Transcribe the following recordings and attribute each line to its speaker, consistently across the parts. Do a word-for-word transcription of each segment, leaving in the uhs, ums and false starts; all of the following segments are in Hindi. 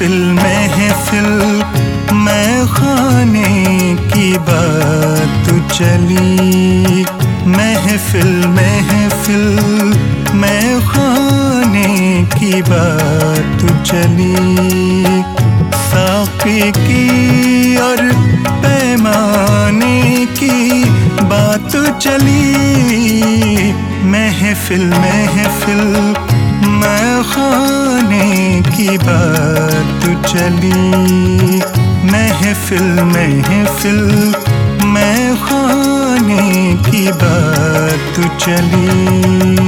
Speaker 1: महफिल महफिल मैं खाने की बात चली। महफिल महफिल मैं खाने की बात चली। साक़ी की और पैमाने की बात चली। महफिल महफिल मैं खाने की बात चली। महफिल महफिल मैं खाने की बात चली।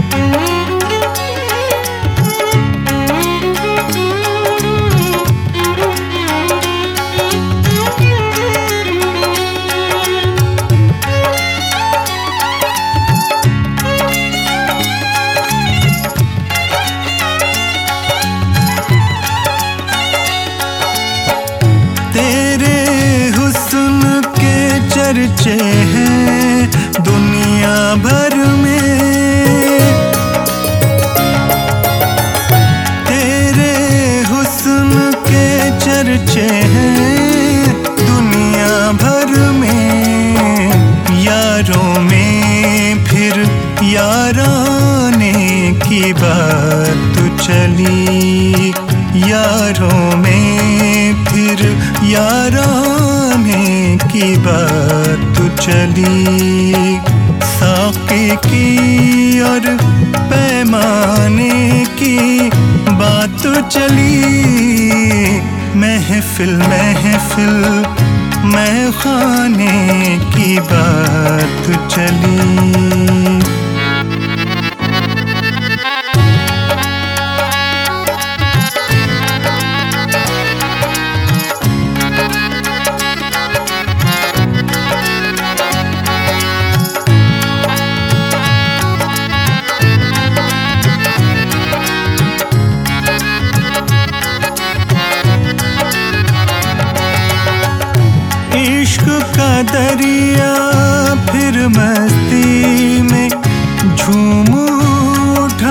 Speaker 1: चर्चे हैं दुनिया भर में, तेरे हुस्न के चर्चे हैं दुनिया भर में। यारों में फिर याराने की बात चली। यारों में फिर याराने की बात चली। साक़ी की और पैमाने की बात चली। महफिल महफिल मैं खाने की बात चली। इश्क का दरिया फिर मस्ती में झूम उठा।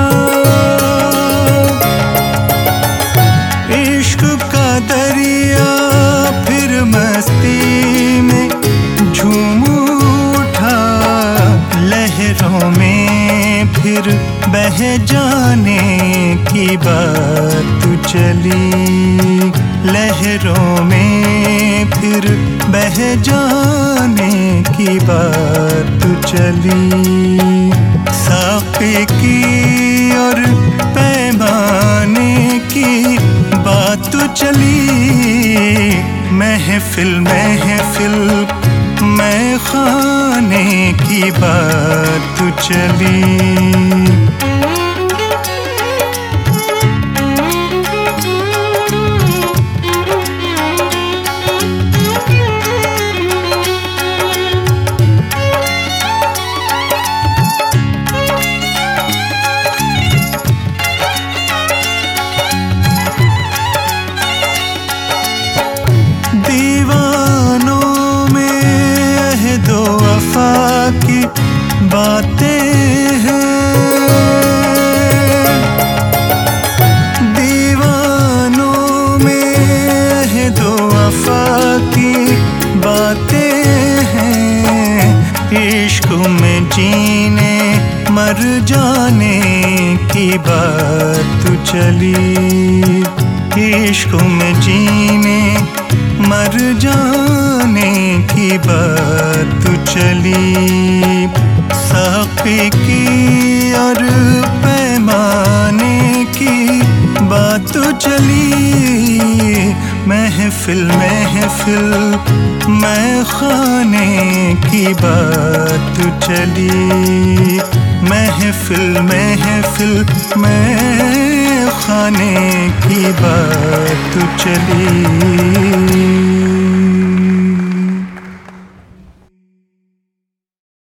Speaker 1: इश्क का दरिया फिर मस्ती में झूम उठा। लहरों में फिर बह जाने की बात चली। लहरों में फिर बह जाने की बात चली। साक़ी की और पैमाने की बात चली। महफिल महफिल मैं खाने की बात चली। दीवानों में दो वफा की बातें हैं। दीवानों में दो वफा की बातें हैं। इश्क में जीने मर जाने की बात चली। इश्क में जीने मर जाने की बात चली। साक़ी की और पैमाने की बात चली। महफिल महफिल मैं खाने की बात चली। महफिल महफिल मैं खाने की बात चली।